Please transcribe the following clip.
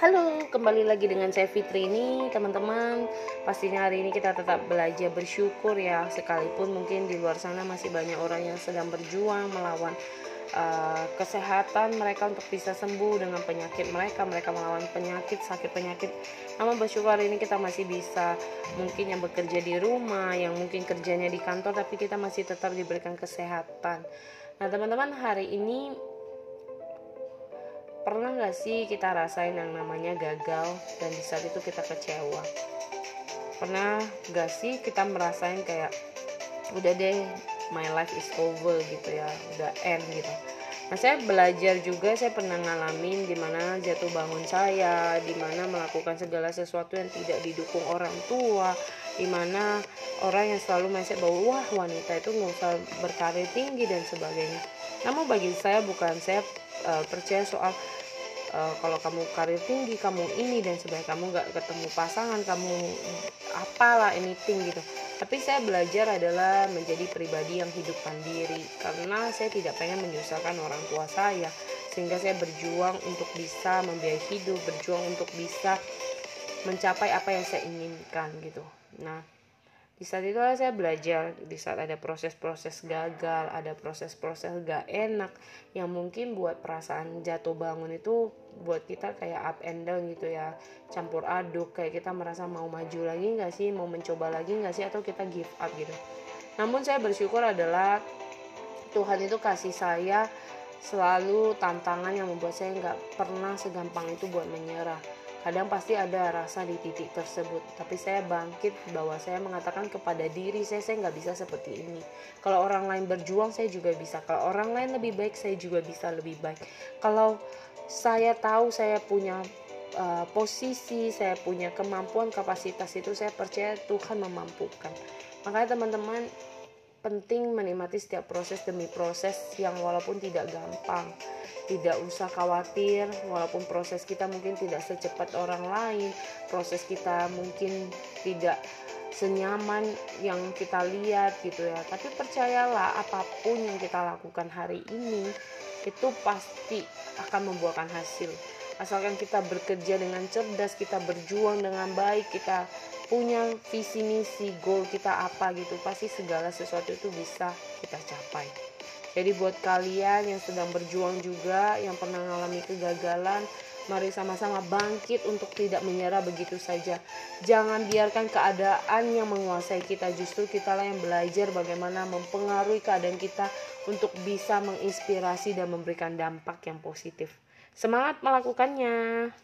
Halo, kembali lagi dengan saya Fitri ini, teman-teman. Pastinya hari ini kita tetap belajar bersyukur ya, sekalipun mungkin di luar sana masih banyak orang yang sedang berjuang melawan kesehatan mereka untuk bisa sembuh dengan penyakit mereka melawan penyakit, sakit penyakit. Namun bersyukur hari ini kita masih bisa, mungkin yang bekerja di rumah, yang mungkin kerjanya di kantor, tapi kita masih tetap diberikan kesehatan. Nah teman-teman, hari ini pernah gak sih kita rasain yang namanya gagal dan di saat itu kita kecewa? Pernah gak sih kita merasain kayak udah deh, my life is over gitu ya, udah end gitu. Nah saya belajar juga, saya pernah ngalamin dimana jatuh bangun saya, dimana melakukan segala sesuatu yang tidak didukung orang tua, dimana orang yang selalu mindset bahwa wah wanita itu gak usah berkarir tinggi dan sebagainya. Namun bagi saya bukan, saya percaya soal kalau kamu karir tinggi, kamu ini dan sebagainya, kamu gak ketemu pasangan, kamu apalah anything gitu. Tapi saya belajar adalah menjadi pribadi yang hidup mandiri, karena saya tidak pengen menyusahkan orang tua saya, sehingga saya berjuang untuk bisa membiayai hidup, berjuang untuk bisa mencapai apa yang saya inginkan gitu. Nah di saat itu saya belajar, di saat ada proses-proses gagal, ada proses-proses gak enak yang mungkin buat perasaan jatuh bangun itu buat kita kayak up and down gitu ya, campur aduk, kayak kita merasa mau maju lagi gak sih, mau mencoba lagi gak sih, atau kita give up gitu. Namun saya bersyukur adalah Tuhan itu kasih saya selalu tantangan yang membuat saya gak pernah segampang itu buat menyerah. Kadang pasti ada rasa di titik tersebut, tapi saya bangkit bahwa saya mengatakan kepada diri saya nggak bisa seperti ini. Kalau orang lain berjuang, saya juga bisa. Kalau orang lain lebih baik, saya juga bisa lebih baik. Kalau saya tahu saya punya posisi, saya punya kemampuan, kapasitas itu, saya percaya Tuhan memampukan. Makanya teman-teman, penting menikmati setiap proses demi proses yang walaupun tidak gampang. Tidak usah khawatir walaupun proses kita mungkin tidak secepat orang lain, proses kita mungkin tidak senyaman yang kita lihat gitu ya. Tapi percayalah, apapun yang kita lakukan hari ini itu pasti akan membuahkan hasil. Asalkan kita bekerja dengan cerdas, kita berjuang dengan baik, kita punya visi misi, goal kita apa gitu, pasti segala sesuatu itu bisa kita capai. Jadi buat kalian yang sedang berjuang juga, yang pernah mengalami kegagalan, mari sama-sama bangkit untuk tidak menyerah begitu saja. Jangan biarkan keadaan yang menguasai kita, justru kitalah yang belajar bagaimana mempengaruhi keadaan kita untuk bisa menginspirasi dan memberikan dampak yang positif. Semangat melakukannya.